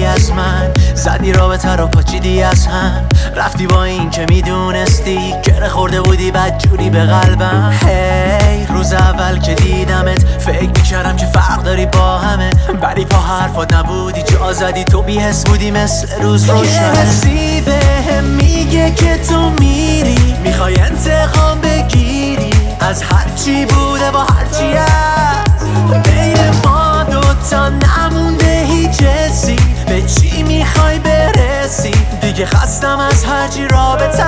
از من، زدی رابطه رو پاچیدی از هم، رفتی با این که میدونستی گره خورده بودی بدجوری به قلبم. هی روز اول که دیدمت فکر میکردم که فرق داری با همه، ولی پا حرفات نبودی جا زدی، تو بی‌حس بودی مثل روز روشن. یه حسی بهم میگه که تو میری، میخوای انتقام بگیری از هرچی بوده با هرچی هست. بین ما دوتا نمونده هیچ حسی، به چی میخوای برسی؟ دیگه خستم از هرچی رابطه.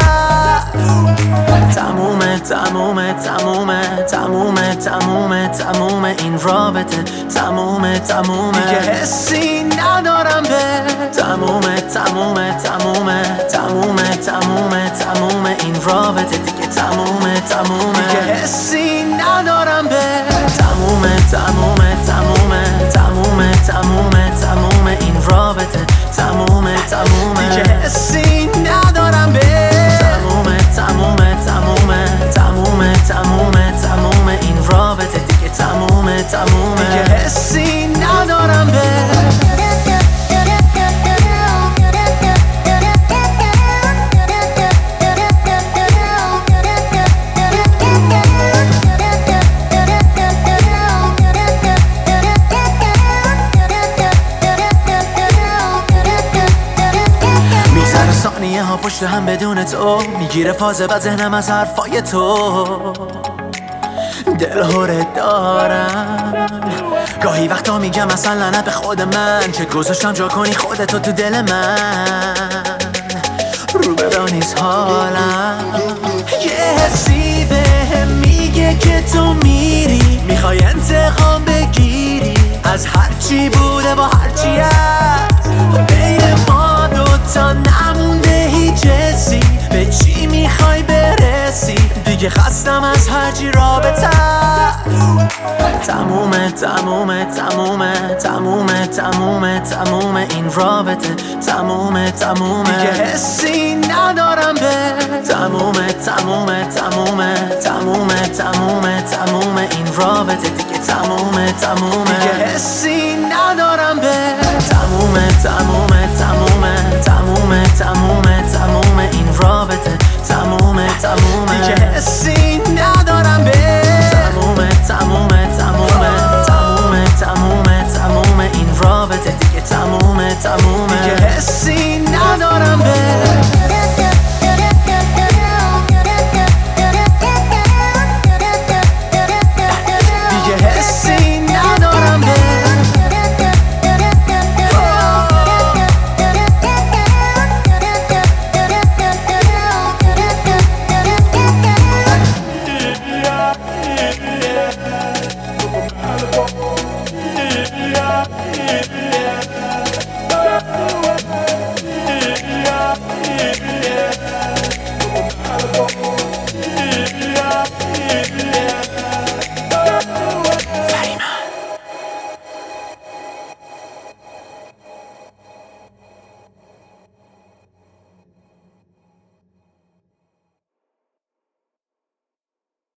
تمومه تمومه تمومه تمومه تمومه تمومه این رابطه، تمومه تمومه دیگه حسی ندارم به. تمومه تمومه تمومه تمومه تمومه تمومه این رابطه دیگه، تمومه تمومه دیگه حسی ندارم به. تمومه تمومه تمومه تمومه تمومه تمومه این رابطه، تمومه تمومه دیگه حسی ندارم به. تمومه تمومه تمومه تمومه تمومه تمومه این رابطه دیگه، تمومه تمومه دیگه حسی ندارم به. ثانیه ها پشت هم بدون تو میگیره فازه و ذهنم از حرفای تو. دلهوره دارم گاهی وقتا میگم اصلا لعنت به خود من که گذاشتم جا کنی خودتو تو دل من. رو برا نیست حالم، یه حسی بهم میگه که تو میری، میخوای انتقام بگیری از هرچی بوده با هرچی هست. بین ما دوتا نمونده هیچ حسی، به چی میخوای برسی؟ دیگه خستم از هرچی رابطه. تمومه تمومه تمومه تمومه تمومه تمومه این رابطه، تمومه تمومه دیگه حسی ندارم به. تمومه تمومه تمومه تمومه تمومه تمومه این رابطه دیگه، تمومه تمومه دیگه حسی ندارم به. تمومه تمومه تمومه تمومه تمومه تمومه این رابطه، تمومه تمومه دیگه حسی ندارم به. تمومه تمومه تمومه تمومه تمومه تمومه این رابطه دیگه، تمومه تمومه دیگه حسی ندارم به. Yeah.